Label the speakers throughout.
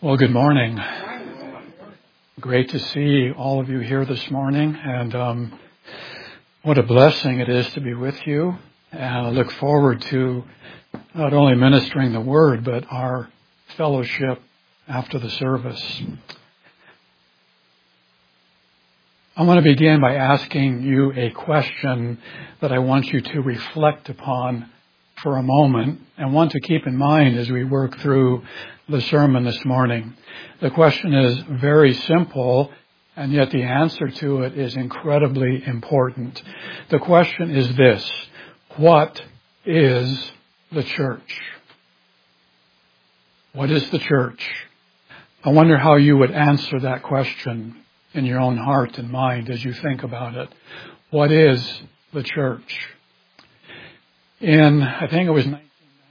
Speaker 1: Well, good morning. Great to see all of you here this morning, and what a blessing it is to be with you. And I look forward to not only ministering the word, but our fellowship after the service. I want to begin by asking you a question that I want you to reflect upon for a moment and want to keep in mind as we work through the sermon this morning. The question is very simple, and yet the answer to it is incredibly important. The question is this: what is the church? What is the church? I wonder how you would answer that question in your own heart and mind as you think about it. What is the church? I think it was 1991,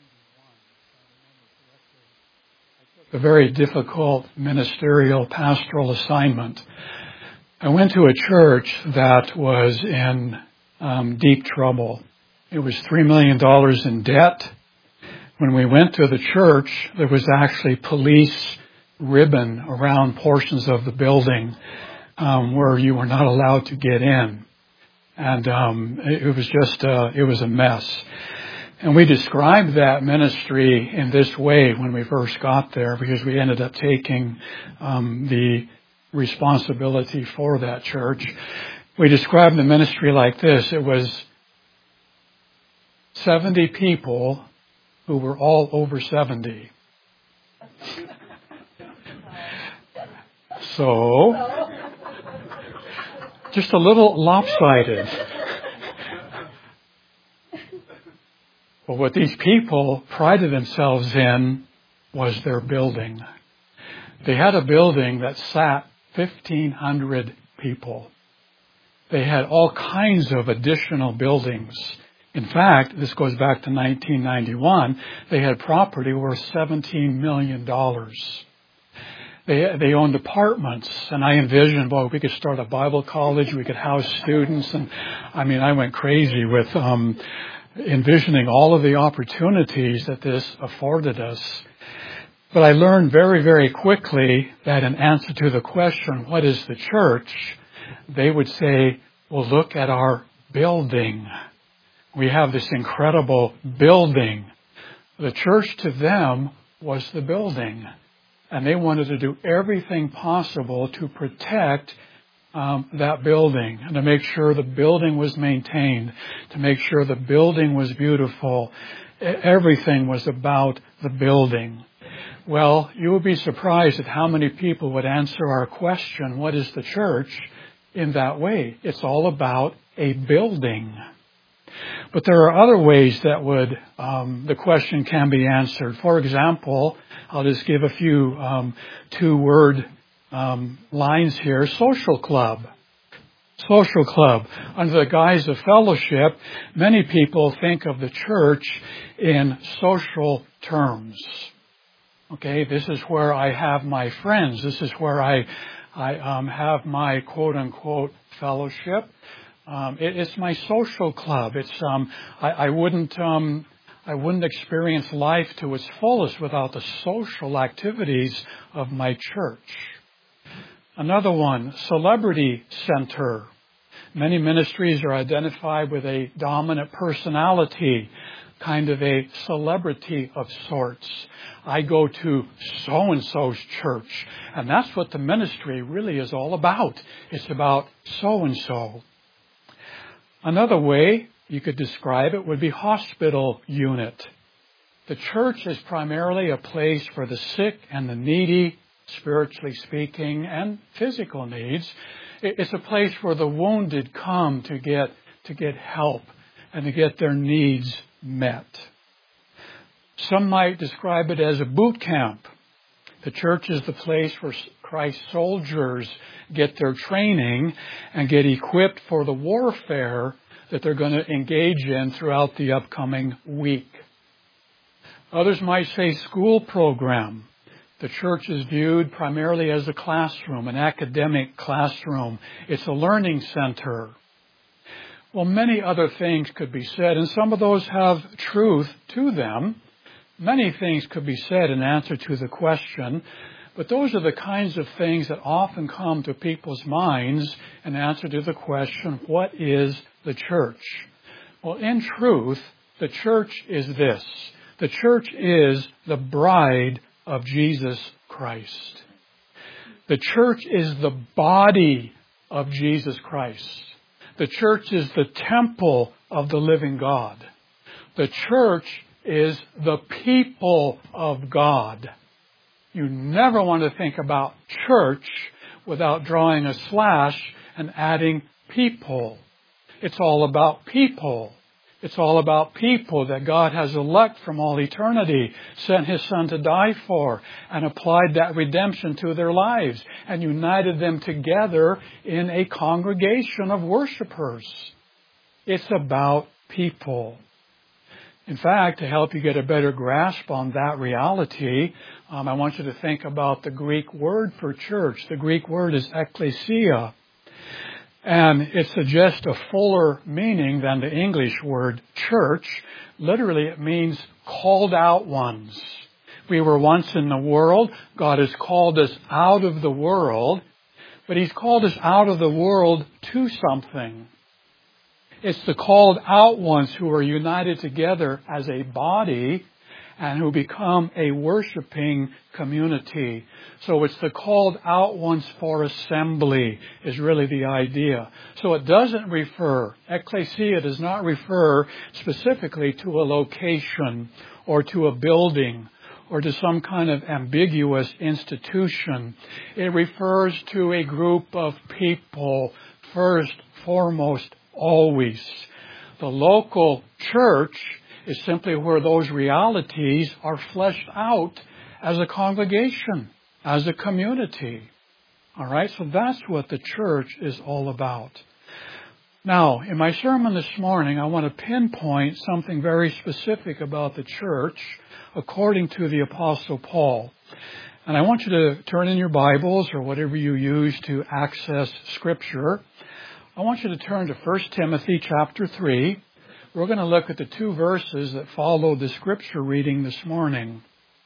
Speaker 1: I took a very difficult ministerial pastoral assignment. I went to a church that was in deep trouble. It was $3 million in debt. When we went to the church, there was actually police ribbon around portions of the building where you were not allowed to get in. And it was a mess. And we described that ministry in this way when we first got there, because we ended up taking the responsibility for that church. We described the ministry like this: it was 70 people who were all over 70. So, just a little lopsided. But what these people prided themselves in was their building. They had a building that sat 1,500 people. They had all kinds of additional buildings. In fact, this goes back to 1991. They had property worth $17 million. They owned apartments, and I envisioned, we could start a Bible college, we could house students, and I went crazy with envisioning all of the opportunities that this afforded us. But I learned very, very quickly that in answer to the question, what is the church? They would say, well, look at our building. We have this incredible building. The church to them was the building. And they wanted to do everything possible to protect that building and to make sure the building was maintained, to make sure the building was beautiful. Everything was about the building. Well, you would be surprised at how many people would answer our question, what is the church, in that way. It's all about a building. But there are other ways that the question can be answered. For example, I'll just give a few two-word lines here. Social club. Social club. Under the guise of fellowship, many people think of the church in social terms. Okay, this is where I have my friends. This is where I have my quote-unquote fellowship. It's my social club. It's I wouldn't experience life to its fullest without the social activities of my church. Another one, celebrity center. Many ministries are identified with a dominant personality, kind of a celebrity of sorts. I go to so-and-so's church, and that's what the ministry really is all about. It's about so-and-so. Another way you could describe it would be hospital unit. The church is primarily a place for the sick and the needy, spiritually speaking, and physical needs. It's a place where the wounded come to get help and to get their needs met. Some might describe it as a boot camp. The church is the place where Christ's soldiers get their training and get equipped for the warfare that they're going to engage in throughout the upcoming week. Others might say school program. The church is viewed primarily as a classroom, an academic classroom. It's a learning center. Well, many other things could be said, and some of those have truth to them. Many things could be said in answer to the question, But those are the kinds of things that often come to people's minds in answer to the question, what is the church? Well, in truth, the church is this. The church is the bride of Jesus Christ. The church is the body of Jesus Christ. The church is the temple of the living God. The church is the people of God. You never want to think about church without drawing a slash and adding people. It's all about people. It's all about people that God has elected from all eternity, sent His Son to die for, and applied that redemption to their lives, and united them together in a congregation of worshipers. It's about people. In fact, to help you get a better grasp on that reality, I want you to think about the Greek word for church. The Greek word is ekklesia. And it suggests a fuller meaning than the English word church. Literally, it means called out ones. We were once in the world. God has called us out of the world. But He's called us out of the world to something. It's the called out ones who are united together as a body and who become a worshiping community. So it's the called out ones for assembly is really the idea. So it doesn't refer, ekklesia does not refer specifically to a location or to a building or to some kind of ambiguous institution. It refers to a group of people, first, foremost, always. The local church is simply where those realities are fleshed out as a congregation, as a community. All right, so that's what the church is all about. Now, in my sermon this morning, I want to pinpoint something very specific about the church according to the Apostle Paul. And I want you to turn in your Bibles or whatever you use to access Scripture. I want you to turn to 1 Timothy chapter 3. We're going to look at the two verses that follow the Scripture reading this morning.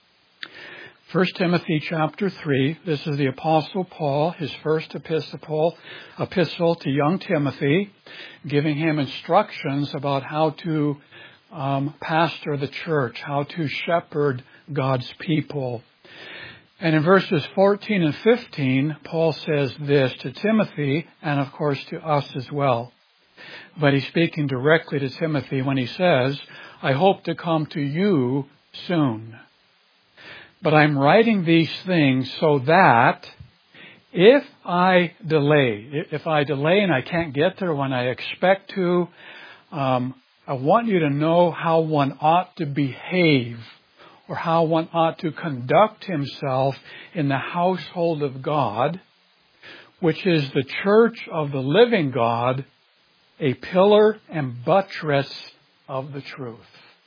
Speaker 1: 1 Timothy chapter 3, this is the Apostle Paul, his first epistle to young Timothy, giving him instructions about how to pastor the church, how to shepherd God's people. And in verses 14 and 15, Paul says this to Timothy and, of course, to us as well. But he's speaking directly to Timothy when he says, I hope to come to you soon. But I'm writing these things so that if I delay and I can't get there when I expect to, I want you to know how one ought to behave or how one ought to conduct himself in the household of God, which is the church of the living God, a pillar and buttress of the truth.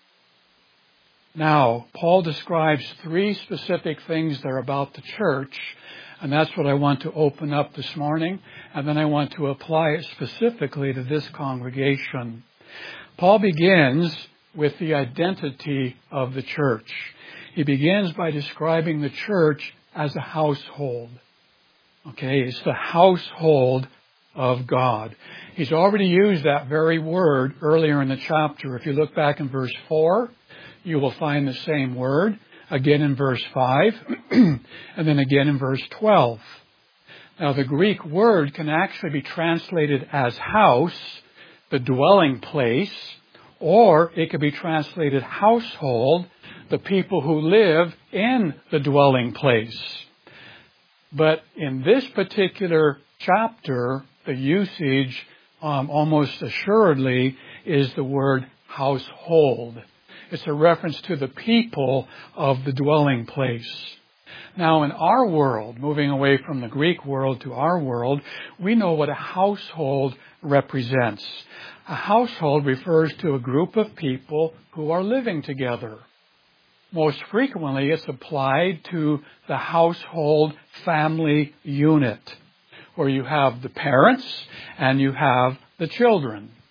Speaker 1: Now, Paul describes three specific things there about the church, and that's what I want to open up this morning, and then I want to apply it specifically to this congregation. Paul begins with the identity of the church. He begins by describing the church as a household. Okay, it's the household of God. He's already used that very word earlier in the chapter. If you look back in verse 4, you will find the same word again in verse 5 and then again in verse 12. Now, the Greek word can actually be translated as house, the dwelling place, or it could be translated household, the people who live in the dwelling place. But in this particular chapter, the usage almost assuredly is the word household. It's a reference to the people of the dwelling place. Now, in our world, moving away from the Greek world to our world, we know what a household represents. A household refers to a group of people who are living together. Most frequently, it's applied to the household family unit, where you have the parents and you have the children.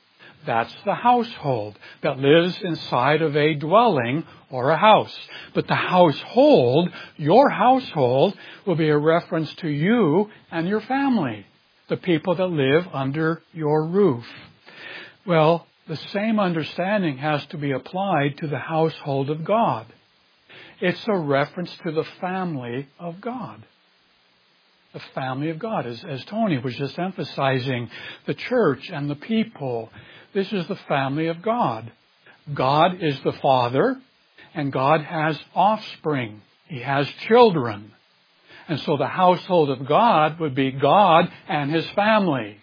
Speaker 1: That's the household that lives inside of a dwelling or a house. But the household, your household, will be a reference to you and your family, the people that live under your roof. Well, the same understanding has to be applied to the household of God. It's a reference to the family of God. The family of God. As Tony was just emphasizing, the church and the people, this is the family of God. God is the Father, and God has offspring. He has children. And so the household of God would be God and His family.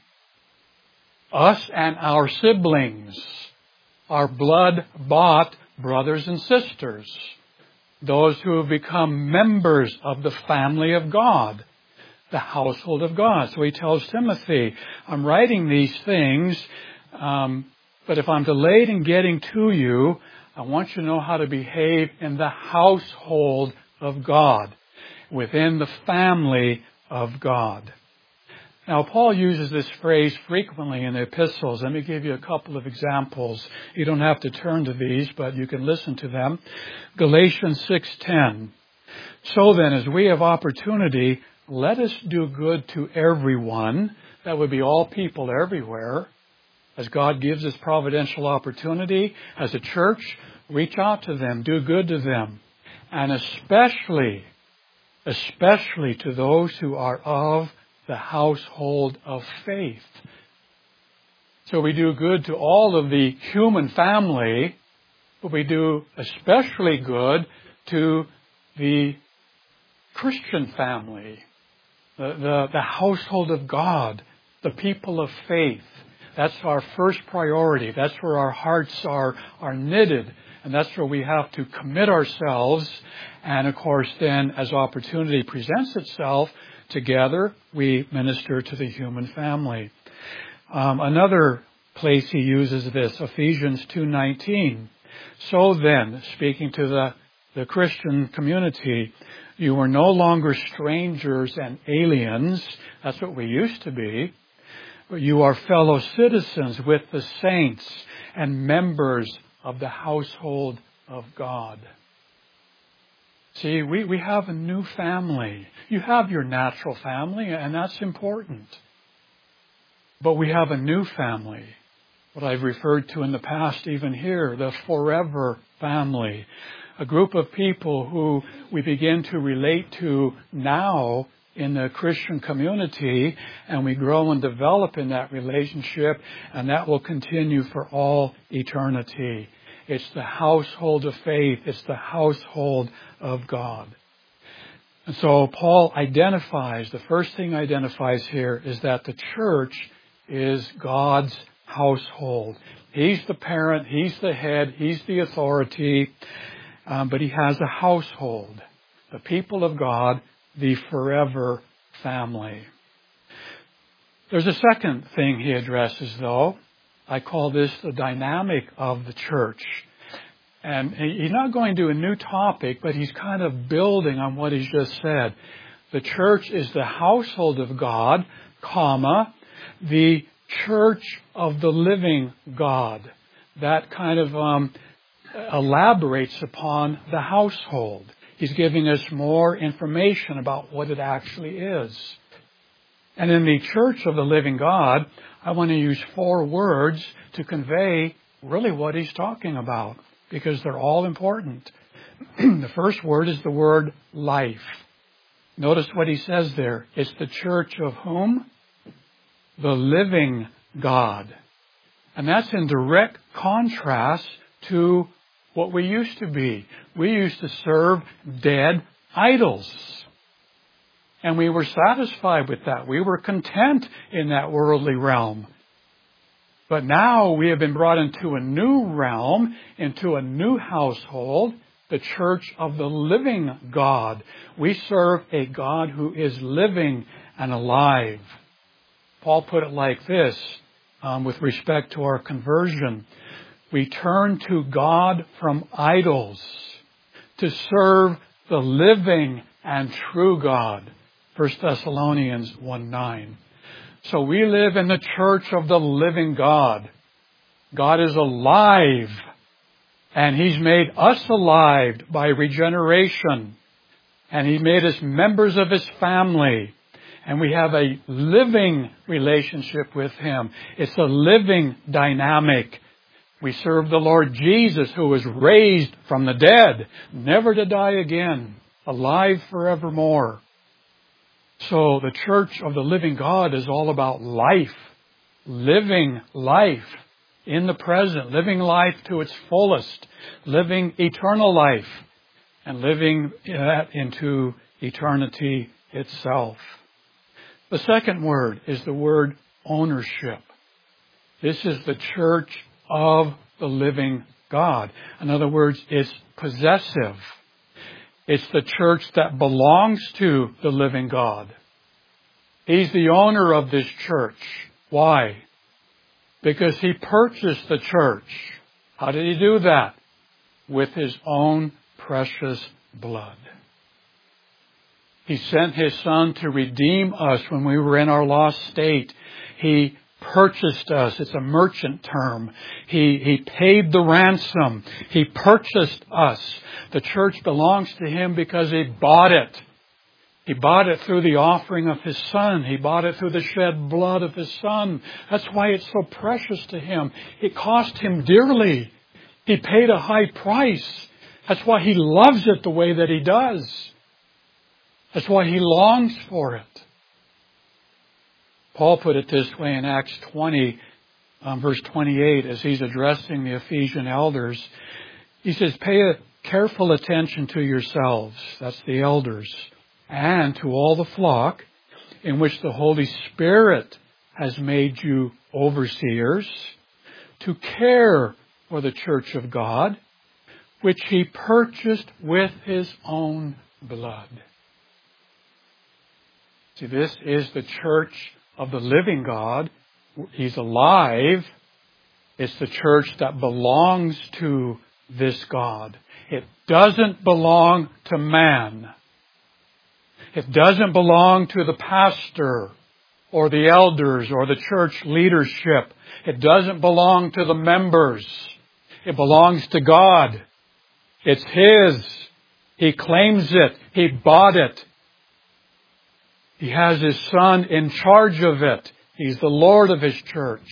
Speaker 1: Us and our siblings, our blood-bought brothers and sisters, those who have become members of the family of God, the household of God. So he tells Timothy, I'm writing these things, but if I'm delayed in getting to you, I want you to know how to behave in the household of God, within the family of God. Now, Paul uses this phrase frequently in the epistles. Let me give you a couple of examples. You don't have to turn to these, but you can listen to them. Galatians 6:10. So then, as we have opportunity, let us do good to everyone. That would be all people everywhere. As God gives us providential opportunity, as a church, reach out to them, do good to them. And especially to those who are of the household of faith. So we do good to all of the human family, but we do especially good to the Christian family, the household of God, the people of faith. That's our first priority. That's where our hearts are knitted. And that's where we have to commit ourselves. And of course, then, as opportunity presents itself, together we minister to the human family. Another place he uses this, Ephesians 2:19. So then, speaking to the Christian community, you are no longer strangers and aliens. That's what we used to be. But you are fellow citizens with the saints and members of the household of God. See, we have a new family. You have your natural family, and that's important. But we have a new family, what I've referred to in the past, even here, the forever family. A group of people who we begin to relate to now in the Christian community, and we grow and develop in that relationship, and that will continue for all eternity. It's the household of faith. It's the household of God. And so Paul identifies, the first thing he identifies here is that the church is God's household. He's the parent, He's the head, He's the authority, but He has a household. The people of God, the forever family. There's a second thing he addresses, though. I call this the dynamic of the church. And he's not going to a new topic, but he's kind of building on what he's just said. The church is the household of God, the church of the living God. That kind of elaborates upon the household. He's giving us more information about what it actually is. And in the church of the living God, I want to use 4 words to convey really what he's talking about, because they're all important. The first word is the word life. Notice what he says there. It's the church of whom? The living God. And that's in direct contrast to what we used to be. We used to serve dead idols. And we were satisfied with that. We were content in that worldly realm. But now we have been brought into a new realm, into a new household, the church of the living God. We serve a God who is living and alive. Paul put it like this, with respect to our conversion. We turn to God from idols to serve the living and true God. 1 Thessalonians 1:9. So we live in the church of the living God. God is alive. And He's made us alive by regeneration. And He made us members of His family. And we have a living relationship with Him. It's a living dynamic. We serve the Lord Jesus, who was raised from the dead, never to die again, alive forevermore. So the church of the living God is all about life, living life in the present, living life to its fullest, living eternal life, and living that into eternity itself. The second word is the word ownership. This is the church of the living God. In other words, it's possessive. It's the church that belongs to the living God. He's the owner of this church. Why? Because He purchased the church. How did He do that? With His own precious blood. He sent His Son to redeem us when we were in our lost state. He purchased us. It's a merchant term. He paid the ransom. He purchased us. The church belongs to Him because He bought it. He bought it through the offering of His Son. He bought it through the shed blood of His Son. That's why it's so precious to Him. It cost Him dearly. He paid a high price. That's why He loves it the way that He does. That's why He longs for it. Paul put it this way in Acts 20, verse 28, as he's addressing the Ephesian elders. He says, pay a careful attention to yourselves, that's the elders, and to all the flock in which the Holy Spirit has made you overseers, to care for the church of God, which He purchased with His own blood. See, this is the church of the living God. He's alive. It's the church that belongs to this God. It doesn't belong to man. It doesn't belong to the pastor or the elders or the church leadership. It doesn't belong to the members. It belongs to God. It's His. He claims it. He bought it. He has His Son in charge of it. He's the Lord of His church.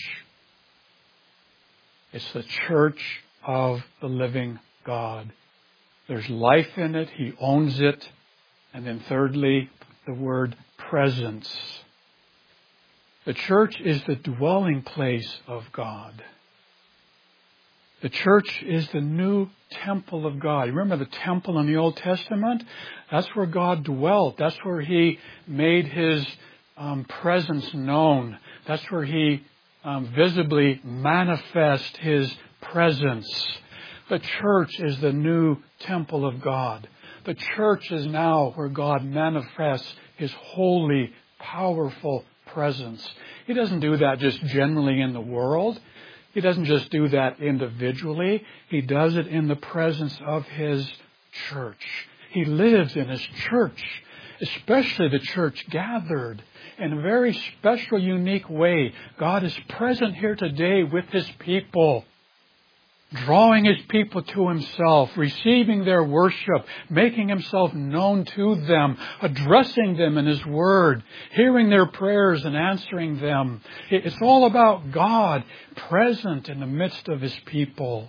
Speaker 1: It's the church of the living God. There's life in it. He owns it. And then thirdly, the word presence. The church is the dwelling place of God. The church is the new temple of God. You remember the temple in the Old Testament? That's where God dwelt. That's where He made His presence known. That's where He visibly manifest His presence. The church is the new temple of God. The church is now where God manifests His holy, powerful presence. He doesn't do that just generally in the world. He doesn't just do that individually. He does it in the presence of His church. He lives in His church, especially the church gathered in a very special, unique way. God is present here today with His people, drawing His people to Himself, receiving their worship, making Himself known to them, addressing them in His Word, hearing their prayers and answering them. It's all about God present in the midst of His people.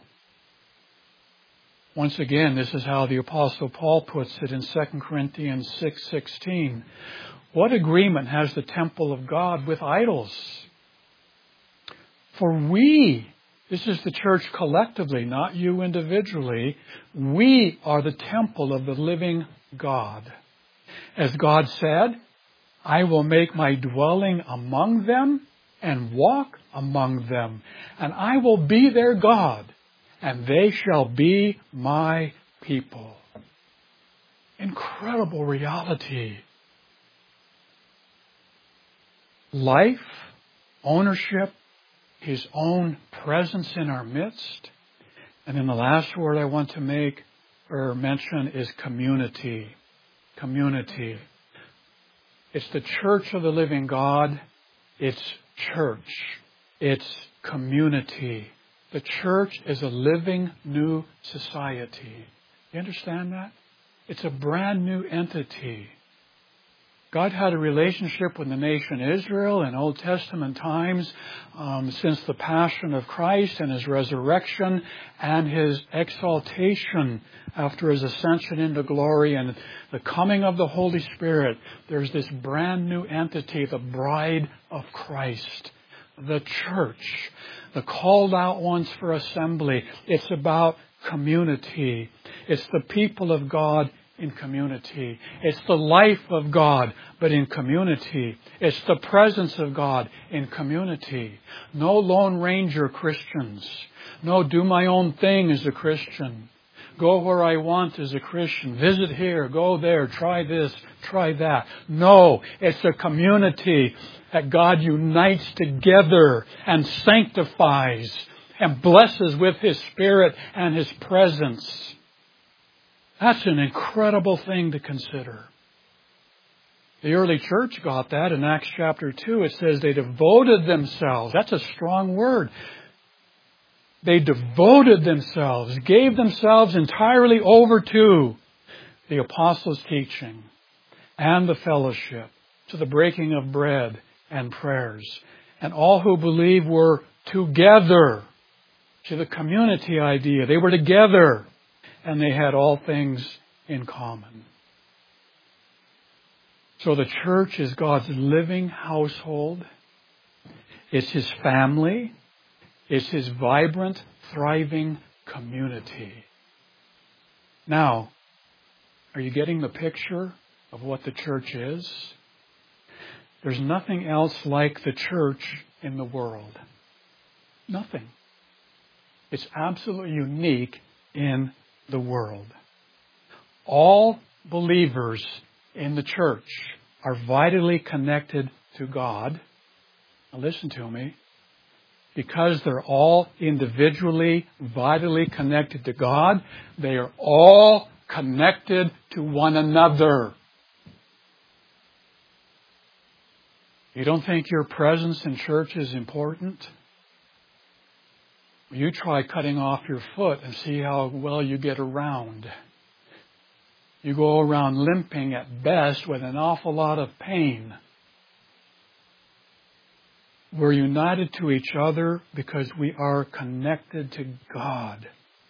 Speaker 1: Once again, this is how the Apostle Paul puts it in 2 Corinthians 6:16. What agreement has the temple of God with idols? For we, this is the church collectively, not you individually, we are the temple of the living God. As God said, I will make my dwelling among them and walk among them, and I will be their God, and they shall be my people. Incredible reality. Life, ownership, His own presence in our midst. And then the last word I want to make or mention is community. Community. It's the church of the living God. It's church. It's community. The church is a living new society. You understand that? It's a brand new entity. God had a relationship with the nation Israel in Old Testament times since the passion of Christ and His resurrection and His exaltation after His ascension into glory and the coming of the Holy Spirit. There's this brand new entity, the bride of Christ, the church, the called out ones for assembly. It's about community. It's the people of God in community. It's the life of God, but in community. It's the presence of God in community. No Lone Ranger Christians. No do my own thing as a Christian. Go where I want as a Christian. Visit here, go there, try this, try that. No, it's a community that God unites together and sanctifies and blesses with His Spirit and His presence. That's an incredible thing to consider. The early church got that in Acts chapter 2. It says they devoted themselves. That's a strong word. They devoted themselves, gave themselves entirely over to the apostles' teaching and the fellowship, to the breaking of bread and prayers. And all who believed were together. To the community idea. They were together. And they had all things in common. So the church is God's living household. It's His family. It's His vibrant, thriving community. Now, are you getting the picture of what the church is? There's nothing else like the church in the world. Nothing. It's absolutely unique in the world. All believers in the church are vitally connected to God. Now listen to me. Because they're all individually, vitally connected to God, they are all connected to one another. You don't think your presence in church is important? You try cutting off your foot and see how well you get around. You go around limping at best with an awful lot of pain. We're united to each other because we are connected to God.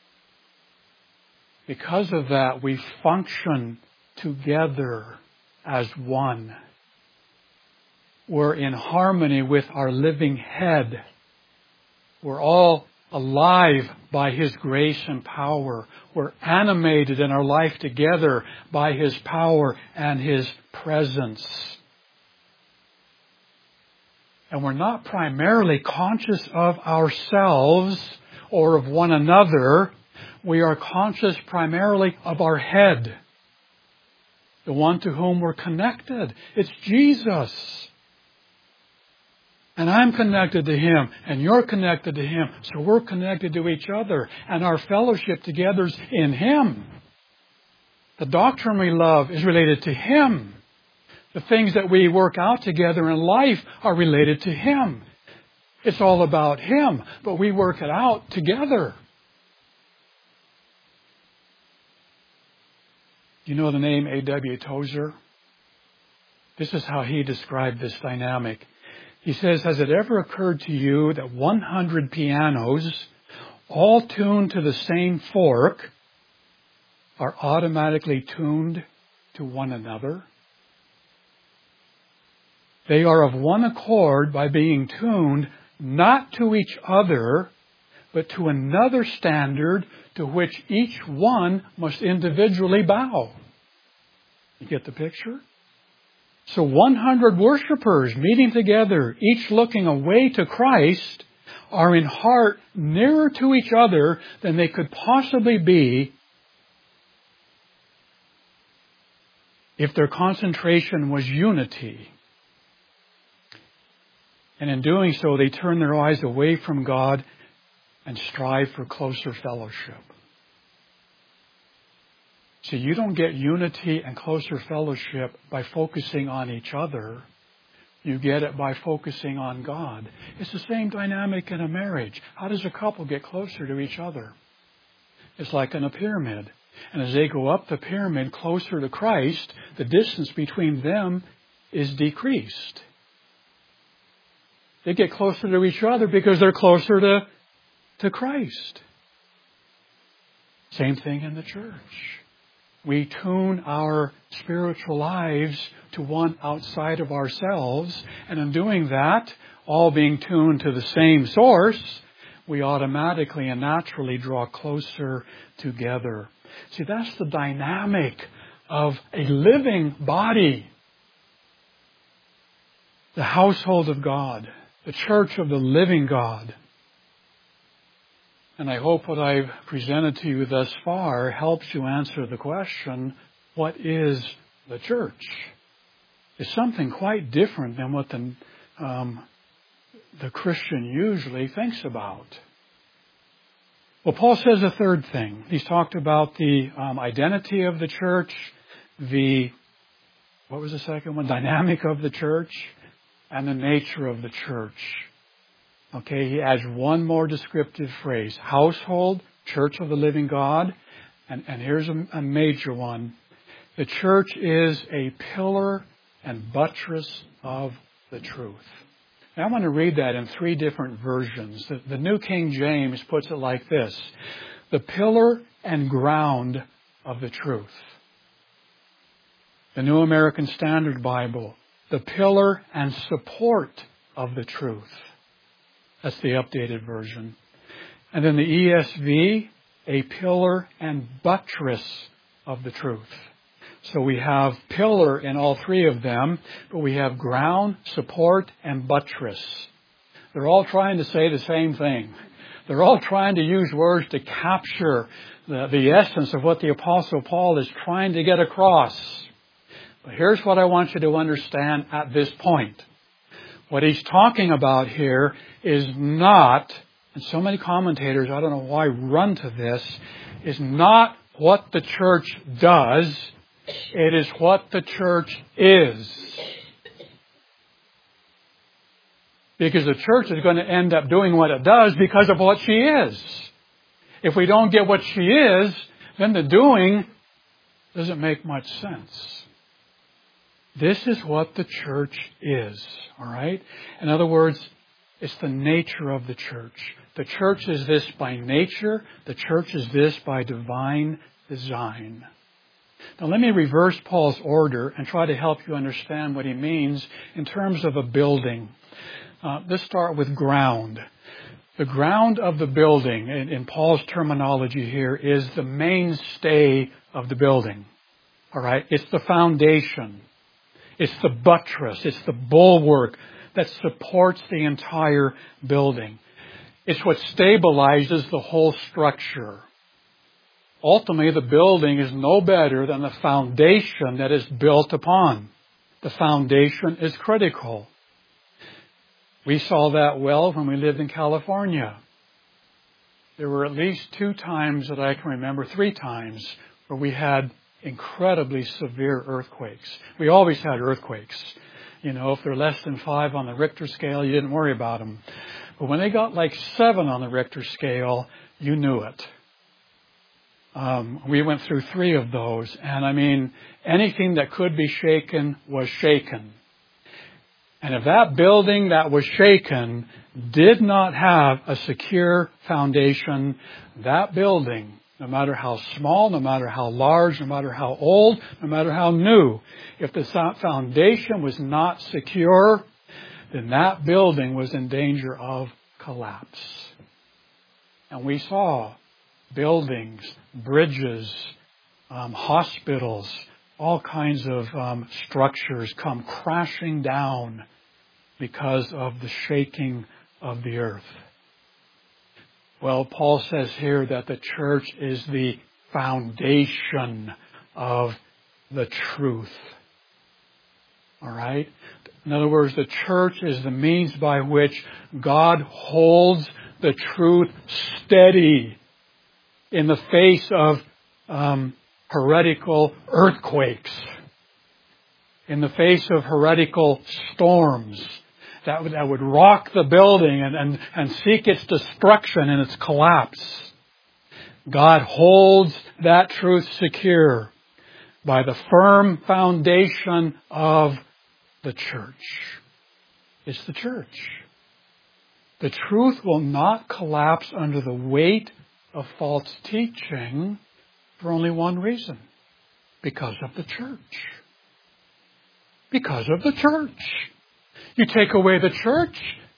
Speaker 1: Because of that, we function together as one. We're in harmony with our living head. We're all alive by His grace and power. We're animated in our life together by His power and His presence. And we're not primarily conscious of ourselves or of one another. We are conscious primarily of our head, the one to whom we're connected. It's Jesus. And I'm connected to Him, and you're connected to Him, so we're connected to each other, and our fellowship together is in Him. The doctrine we love is related to Him. The things that we work out together in life are related to Him. It's all about Him, but we work it out together. You know the name A.W. Tozer? This is how he described this dynamic. He says, has it ever occurred to you that 100 pianos, all tuned to the same fork, are automatically tuned to one another? They are of one accord by being tuned not to each other, but to another standard to which each one must individually bow. You get the picture? So 100 worshipers meeting together, each looking away to Christ, are in heart nearer to each other than they could possibly be if their concentration was unity. And in doing so, they turn their eyes away from God and strive for closer fellowship. See, you don't get unity and closer fellowship by focusing on each other. You get it by focusing on God. It's the same dynamic in a marriage. How does a couple get closer to each other? It's like in a pyramid. And as they go up the pyramid closer to Christ, the distance between them is decreased. They get closer to each other because they're closer to Christ. Same thing in the church. We tune our spiritual lives to one outside of ourselves, and in doing that, all being tuned to the same source, we automatically and naturally draw closer together. See, that's the dynamic of a living body. The household of God, the church of the living God. And I hope what I've presented to you thus far helps you answer the question, what is the church? It's something quite different than what the Christian usually thinks about. Well, Paul says a third thing. He's talked about the identity of the church, what was the second one? Dynamic of the church, and the nature of the church. Okay, he adds one more descriptive phrase. Household, church of the living God. And here's a major one. The church is a pillar and buttress of the truth. Now, I want to read that in three different versions. The New King James puts it like this. The pillar and ground of the truth. The New American Standard Bible. The pillar and support of the truth. That's the updated version. And then the ESV, a pillar and buttress of the truth. So we have pillar in all three of them, but we have ground, support, and buttress. They're all trying to say the same thing. They're all trying to use words to capture the essence of what the Apostle Paul is trying to get across. But here's what I want you to understand at this point. What he's talking about here is not, and so many commentators, I don't know why, run to this, is not what the church does. It is what the church is. Because the church is going to end up doing what it does because of what she is. If we don't get what she is, then the doing doesn't make much sense. This is what the church is, all right? In other words, it's the nature of the church. The church is this by nature. The church is this by divine design. Now let me reverse Paul's order and try to help you understand what he means in terms of a building. Let's start with ground. The ground of the building, in Paul's terminology here, is the mainstay of the building, all right? It's the foundation. It's the buttress. It's the bulwark that supports the entire building. It's what stabilizes the whole structure. Ultimately, the building is no better than the foundation that is built upon. The foundation is critical. We saw that well when we lived in California. There were at least 2 times that I can remember, 3 times, where we had incredibly severe earthquakes. We always had earthquakes. You know, if they're less than 5 on the Richter scale, you didn't worry about them. But when they got like 7 on the Richter scale, you knew it. We went through 3 of those. And I mean, anything that could be shaken was shaken. And if that building that was shaken did not have a secure foundation, that building, no matter how small, no matter how large, no matter how old, no matter how new, if the foundation was not secure, then that building was in danger of collapse. And we saw buildings, bridges, hospitals, all kinds of structures come crashing down because of the shaking of the earth. Well, Paul says here that the church is the foundation of the truth. All right? In other words, the church is the means by which God holds the truth steady in the face of heretical earthquakes. in the face of heretical storms that would rock the building and seek its destruction and its collapse. God holds that truth secure by the firm foundation of the church. It's the church. The truth will not collapse under the weight of false teaching for only one reason. Because of the church. Because of the church. You take away the church,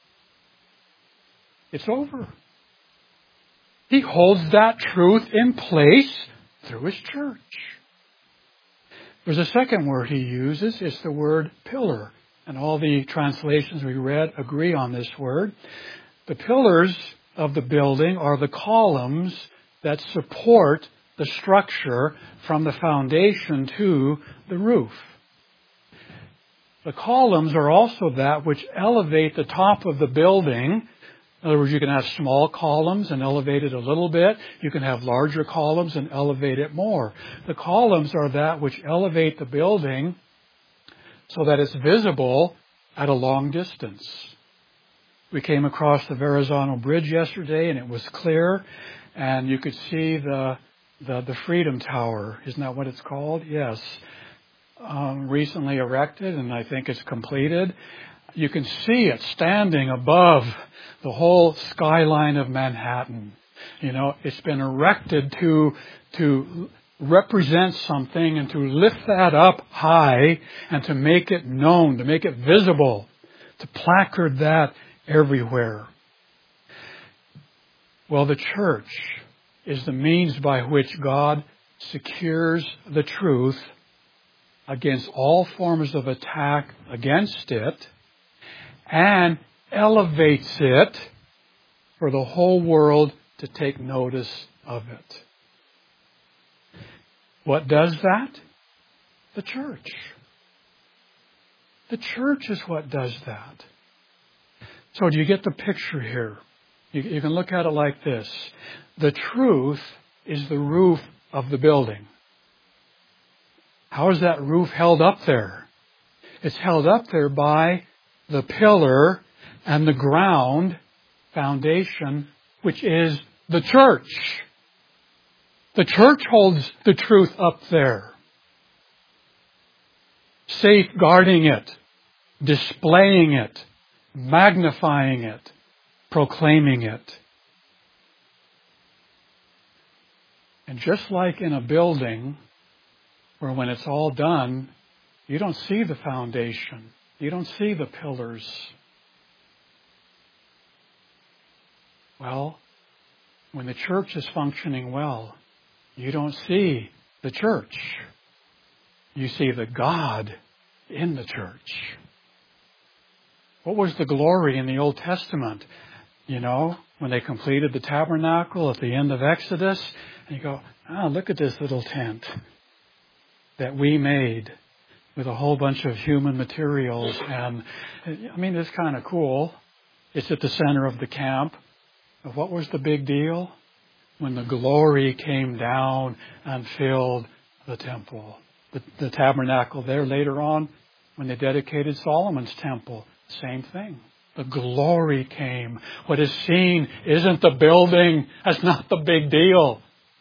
Speaker 1: it's over. He holds that truth in place through His church. There's a second word He uses. It's the word pillar. And all the translations we read agree on this word. The pillars of the building are the columns that support the structure from the foundation to the roof. The columns are also that which elevate the top of the building. In other words, you can have small columns and elevate it a little bit. You can have larger columns and elevate it more. The columns are that which elevate the building so that it's visible at a long distance. We came across the Verrazano Bridge yesterday and it was clear and you could see the Freedom Tower. Isn't that what it's called? Yes. Recently erected, and I think it's completed. You can see it standing above the whole skyline of Manhattan. You know, it's been erected to represent something and to lift that up high and to make it known, to make it visible, to placard that everywhere. Well, the church is the means by which God secures the truth against all forms of attack against it and elevates it for the whole world to take notice of it. What does that? The church. The church is what does that. So do you get the picture here? You can look at it like this. The truth is the roof of the building. How is that roof held up there? It's held up there by the pillar and the ground foundation, which is the church. The church holds the truth up there, safeguarding it, displaying it, magnifying it, proclaiming it. And just like in a building, where when it's all done, you don't see the foundation. You don't see the pillars. Well, when the church is functioning well, you don't see the church. You see the God in the church. What was the glory in the Old Testament? You know, when they completed the tabernacle at the end of Exodus, and you go, look at this little tent that we made with a whole bunch of human materials. And I mean, it's kind of cool. It's at the center of the camp. But what was the big deal? When the glory came down and filled the temple. The tabernacle there later on, when they dedicated Solomon's temple, same thing. The glory came. What is seen isn't the building. That's not the big deal.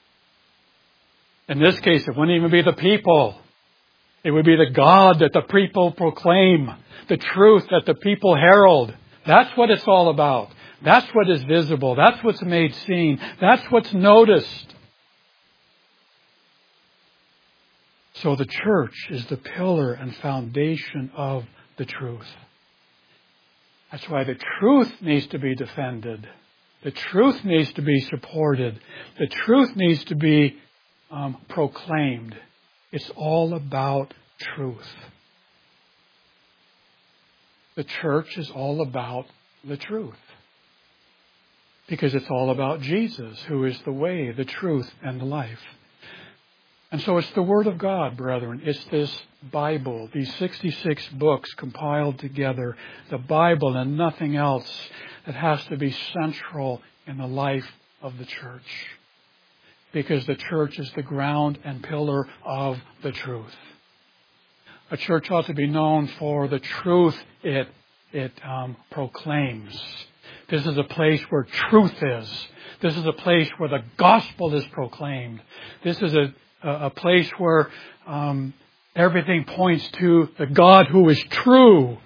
Speaker 1: In this case, it wouldn't even be the people. It would be the God that the people proclaim, the truth that the people herald. That's what it's all about. That's what is visible. That's what's made seen. That's what's noticed. So the church is the pillar and foundation of the truth. That's why the truth needs to be defended. The truth needs to be supported. The truth needs to be proclaimed. It's all about truth. The church is all about the truth. Because it's all about Jesus, who is the way, the truth, and the life. And so it's the Word of God, brethren. It's this Bible, these 66 books compiled together, the Bible and nothing else, that has to be central in the life of the church. Because the church is the ground and pillar of the truth. A church ought to be known for the truth it proclaims. This is a place where truth is. This is a place where the gospel is proclaimed. This is a place where everything points to the God who is true.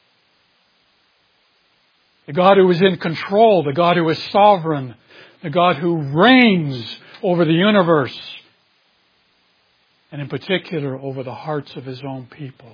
Speaker 1: The God who is in control. The God who is sovereign. The God who reigns over the universe. And in particular over the hearts of His own people.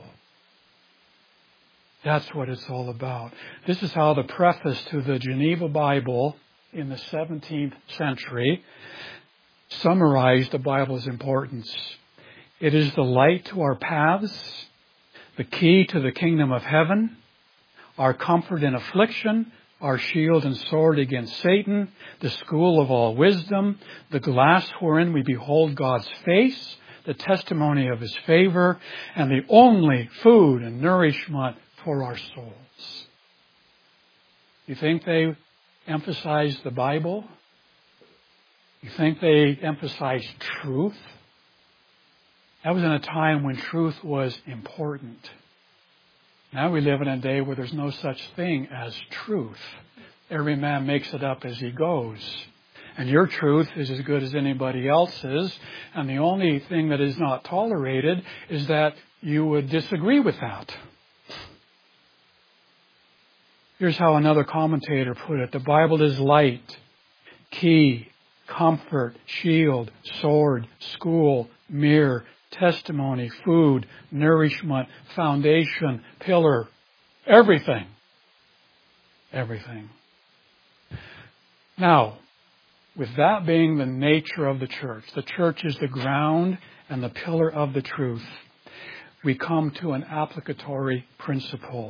Speaker 1: That's what it's all about. This is how the preface to the Geneva Bible in the 17th century summarized the Bible's importance. It is the light to our paths, the key to the kingdom of heaven, our comfort in affliction, our shield and sword against Satan, the school of all wisdom, the glass wherein we behold God's face, the testimony of His favor, and the only food and nourishment for our souls. You think they emphasize the Bible? You think they emphasize truth? That was in a time when truth was important. Now we live in a day where there's no such thing as truth. Every man makes it up as he goes. And your truth is as good as anybody else's. And the only thing that is not tolerated is that you would disagree with that. Here's how another commentator put it. The Bible is light, key, comfort, shield, sword, school, mirror, testimony, food, nourishment, foundation, pillar, everything. Everything. Now, with that being the nature of the church is the ground and the pillar of the truth, we come to an applicatory principle.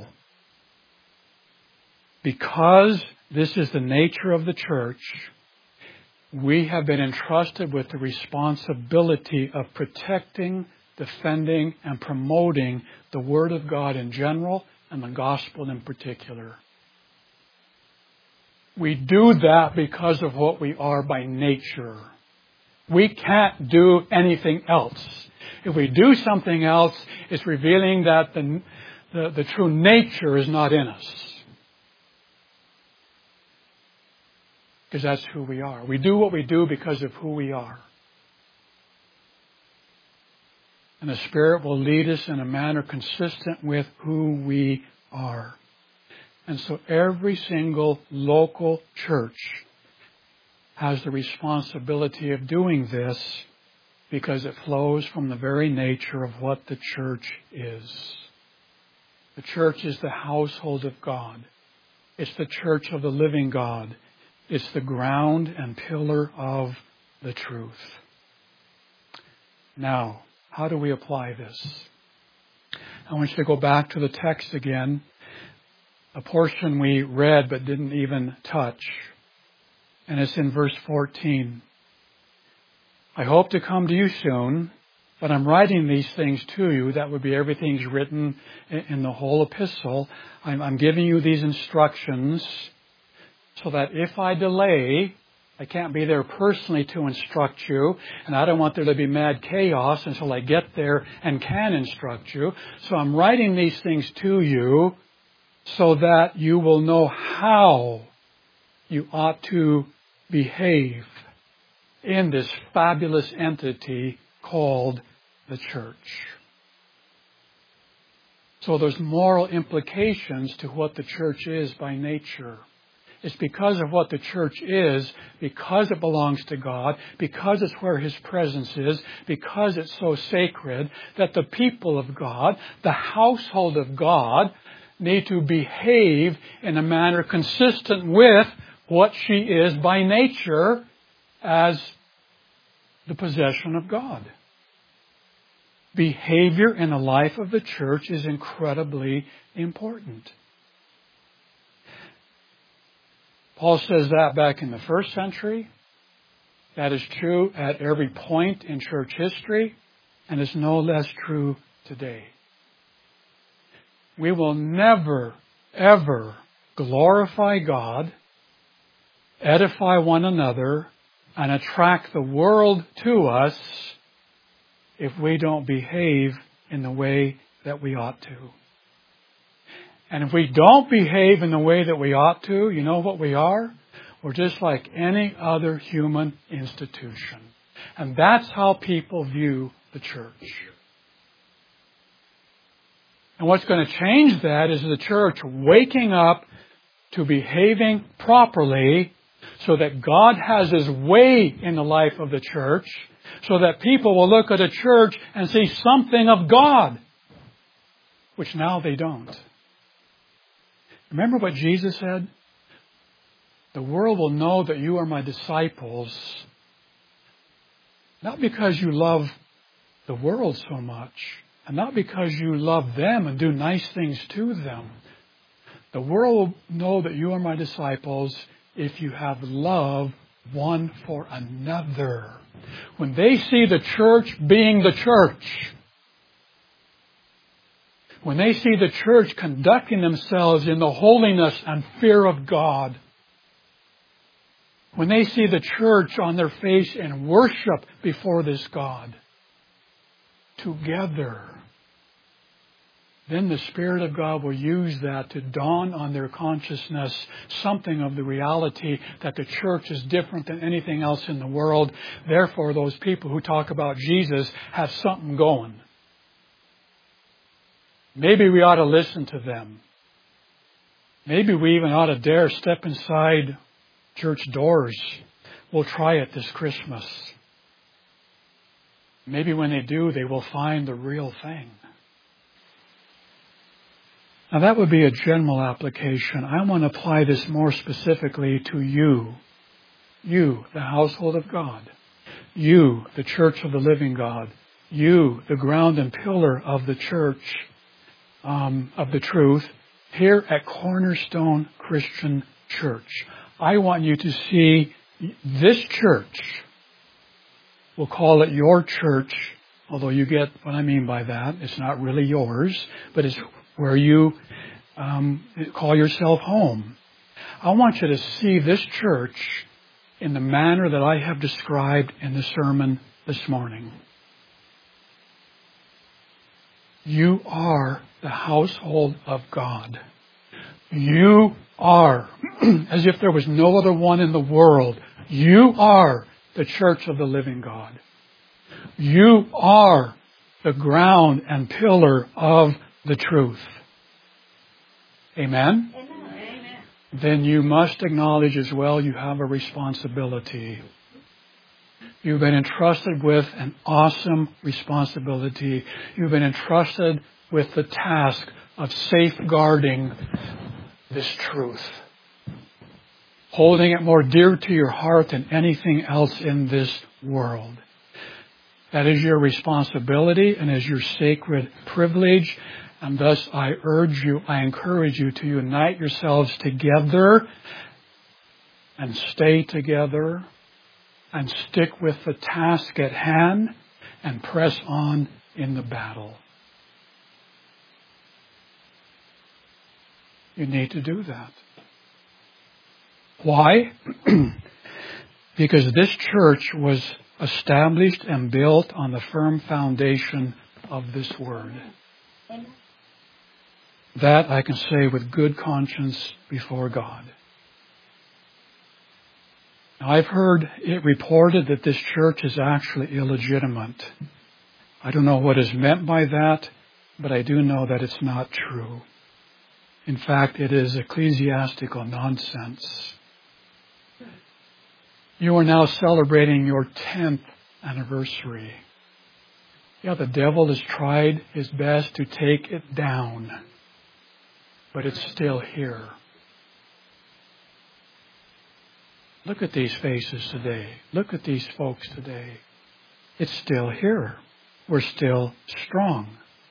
Speaker 1: Because this is the nature of the church, we have been entrusted with the responsibility of protecting, defending, and promoting the Word of God in general and the gospel in particular. We do that because of what we are by nature. We can't do anything else. If we do something else, it's revealing that the true nature is not in us. Because that's who we are. We do what we do because of who we are. And the Spirit will lead us in a manner consistent with who we are. And so every single local church has the responsibility of doing this because it flows from the very nature of what the church is. The church is the household of God. It's the church of the living God. It's the ground and pillar of the truth. Now, how do we apply this? I want you to go back to the text again. A portion we read but didn't even touch. And it's in verse 14. I hope to come to you soon, but I'm writing these things to you. That would be everything's written in the whole epistle. I'm giving you these instructions so that if I delay, I can't be there personally to instruct you, and I don't want there to be mad chaos until I get there and can instruct you. So I'm writing these things to you so that you will know how you ought to behave in this fabulous entity called the church. So there's moral implications to what the church is by nature. It's because of what the church is, because it belongs to God, because it's where His presence is, because it's so sacred, that the people of God, the household of God, need to behave in a manner consistent with what she is by nature as the possession of God. Behavior in the life of the church is incredibly important. Paul says that back in the first century. That is true at every point in church history, and it's no less true today. We will never, ever glorify God, edify one another, and attract the world to us if we don't behave in the way that we ought to. And if we don't behave in the way that we ought to, you know what we are? We're just like any other human institution. And that's how people view the church. And what's going to change that is the church waking up to behaving properly so that God has His way in the life of the church, so that people will look at a church and see something of God, which now they don't. Remember what Jesus said? The world will know that you are my disciples, not because you love the world so much, and not because you love them and do nice things to them. The world will know that you are my disciples if you have love one for another. When they see the church being the church, when they see the church conducting themselves in the holiness and fear of God, when they see the church on their face in worship before this God, together, then the Spirit of God will use that to dawn on their consciousness something of the reality that the church is different than anything else in the world. Therefore, those people who talk about Jesus have something going. Maybe we ought to listen to them. Maybe we even ought to dare step inside church doors. We'll try it this Christmas. Maybe when they do, they will find the real thing. Now that would be a general application. I want to apply this more specifically to you. You, the household of God. You, the church of the living God. You, the ground and pillar of the church, of the truth, here at Cornerstone Christian Church. I want you to see this church. We'll call it your church, although you get what I mean by that. It's not really yours, but it's where you call yourself home. I want you to see this church in the manner that I have described in the sermon this morning. You are the household of God. You are, as if there was no other one in the world, you are the church of the living God. You are the ground and pillar of the truth. Amen? Amen. Then you must acknowledge as well you have a responsibility. You've been entrusted with an awesome responsibility. You've been entrusted with the task of safeguarding this truth. Holding it more dear to your heart than anything else in this world. That is your responsibility and is your sacred privilege. And thus I encourage you to unite yourselves together and stay together and stick with the task at hand and press on in the battle. You need to do that. Why? Because this church was established and built on the firm foundation of this Word. That I can say with good conscience before God. Now, I've heard it reported that this church is actually illegitimate. I don't know what is meant by that, but I do know that it's not true. In fact, it is ecclesiastical nonsense. You are now celebrating your 10th anniversary. Yeah, the devil has tried his best to take it down, but it's still here. Look at these faces today. Look at these folks today. It's still here. We're still strong.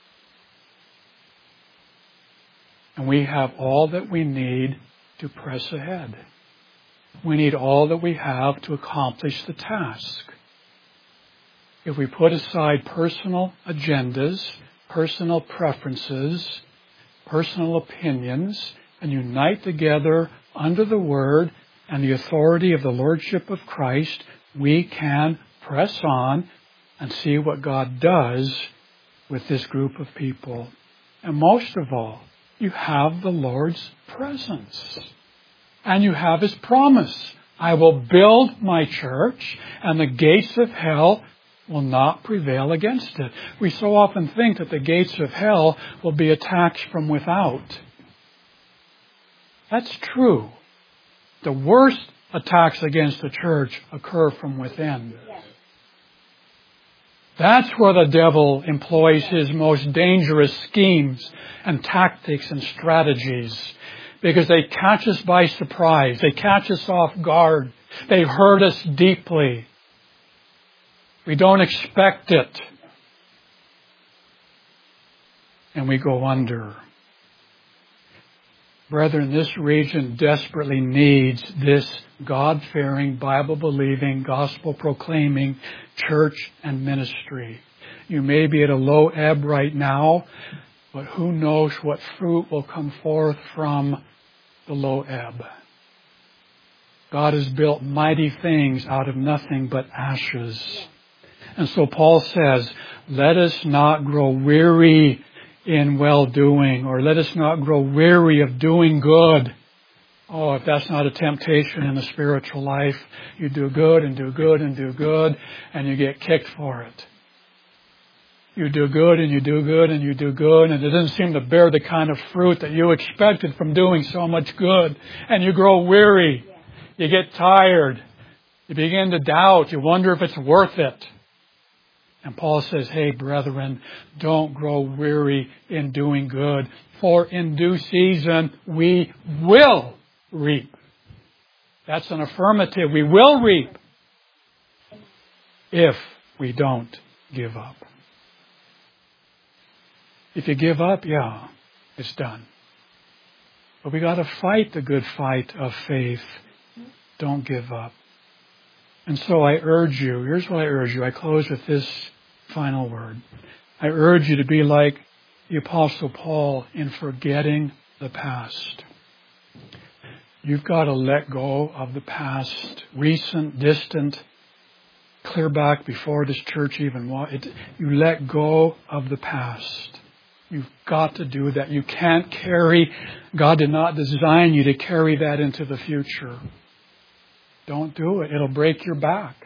Speaker 1: And we have all that we need to press ahead. We need all that we have to accomplish the task. If we put aside personal agendas, personal preferences, personal opinions, and unite together under the Word and the authority of the Lordship of Christ, we can press on and see what God does with this group of people. And most of all, you have the Lord's presence. And you have His promise. I will build my church, and the gates of hell will not prevail against it. We so often think that the gates of hell will be attacked from without. That's true. The worst attacks against the church occur from within. That's where the devil employs his most dangerous schemes and tactics and strategies, because they catch us by surprise. They catch us off guard. They hurt us deeply. We don't expect it. And we go under. Brethren, this region desperately needs this God-fearing, Bible-believing, gospel-proclaiming church and ministry. You may be at a low ebb right now, but who knows what fruit will come forth from the low ebb. God has built mighty things out of nothing but ashes. And so Paul says, let us not grow weary in well-doing, or let us not grow weary of doing good. Oh, if that's not a temptation in the spiritual life, you do good and do good and do good, and you get kicked for it. You do good and you do good and you do good, and it doesn't seem to bear the kind of fruit that you expected from doing so much good. And you grow weary. You get tired. You begin to doubt. You wonder if it's worth it. And Paul says, hey, brethren, don't grow weary in doing good, for in due season we will reap. That's an affirmative. We will reap if we don't give up. If you give up, yeah, it's done. But we got to fight the good fight of faith. Don't give up. And so I urge you, here's what I urge you. I close with this final word. I urge you to be like the Apostle Paul in forgetting the past. You've got to let go of the past, recent, distant, clear back before this church even was. You let go of the past. You've got to do that. You can't carry, God did not design you to carry that into the future. Don't do it. It'll break your back.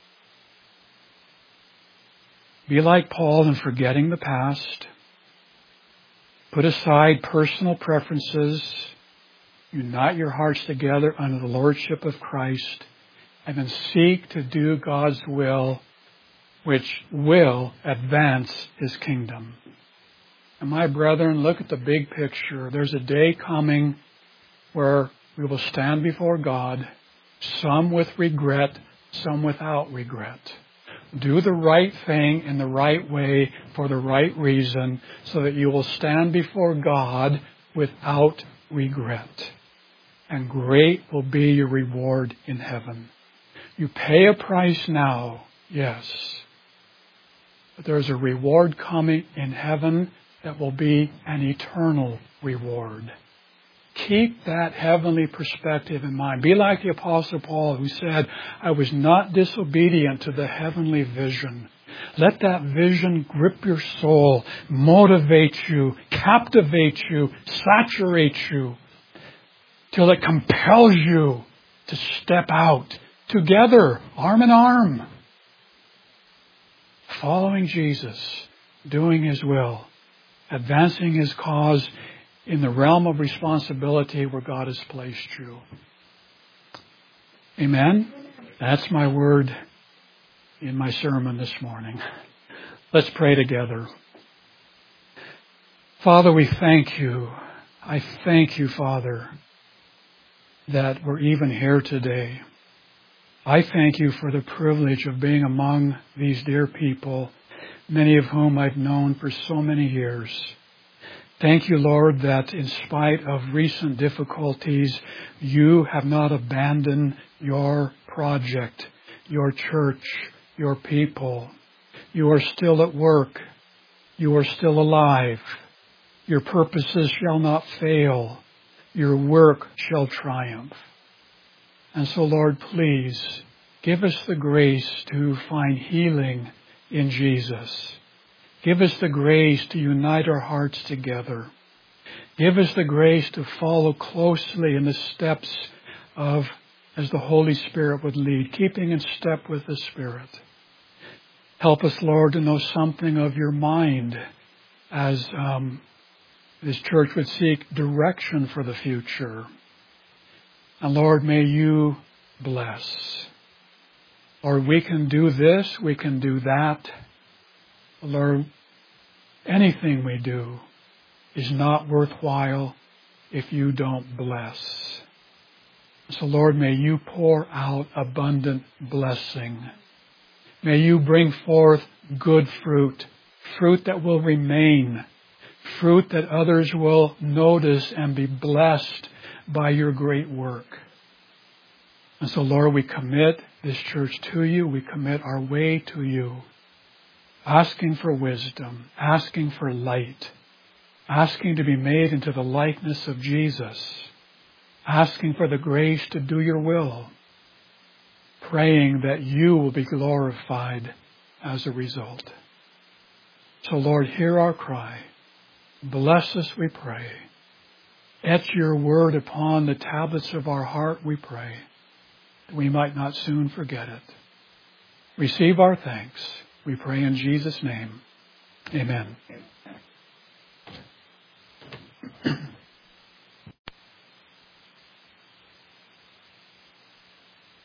Speaker 1: Be like Paul in forgetting the past. Put aside personal preferences. Unite your hearts together under the lordship of Christ. And then seek to do God's will, which will advance His kingdom. And my brethren, look at the big picture. There's a day coming where we will stand before God, some with regret, some without regret. Do the right thing in the right way for the right reason, so that you will stand before God without regret. And great will be your reward in heaven. You pay a price now, yes. But there's a reward coming in heaven that will be an eternal reward. Keep that heavenly perspective in mind. Be like the Apostle Paul, who said, I was not disobedient to the heavenly vision. Let that vision grip your soul, motivate you, captivate you, saturate you, till it compels you to step out together, arm in arm, following Jesus, doing His will, advancing His cause in the realm of responsibility where God has placed you. Amen? That's my word in my sermon this morning. Let's pray together. Father, we thank You. I thank You, Father, that we're even here today. I thank You for the privilege of being among these dear people, many of whom I've known for so many years. Thank You, Lord, that in spite of recent difficulties, You have not abandoned Your project, Your church, Your people. You are still at work. You are still alive. Your purposes shall not fail. Your work shall triumph. And so, Lord, please give us the grace to find healing in Jesus. Give us the grace to unite our hearts together. Give us the grace to follow closely in the steps of, as the Holy Spirit would lead, keeping in step with the Spirit. Help us, Lord, to know something of your mind as this church would seek direction for the future. And Lord, may you bless. Lord, we can do this, we can do that. Lord, anything we do is not worthwhile if you don't bless. So Lord, may you pour out abundant blessing. May you bring forth good fruit, fruit that will remain, fruit that others will notice and be blessed by your great work. And so Lord, we commit this church to you. We commit our way to you, asking for wisdom, asking for light, asking to be made into the likeness of Jesus, asking for the grace to do your will, praying that you will be glorified as a result. So Lord, hear our cry. Bless us, we pray. Etch your word upon the tablets of our heart, we pray, that we might not soon forget it. Receive our thanks, we pray in Jesus' name. Amen.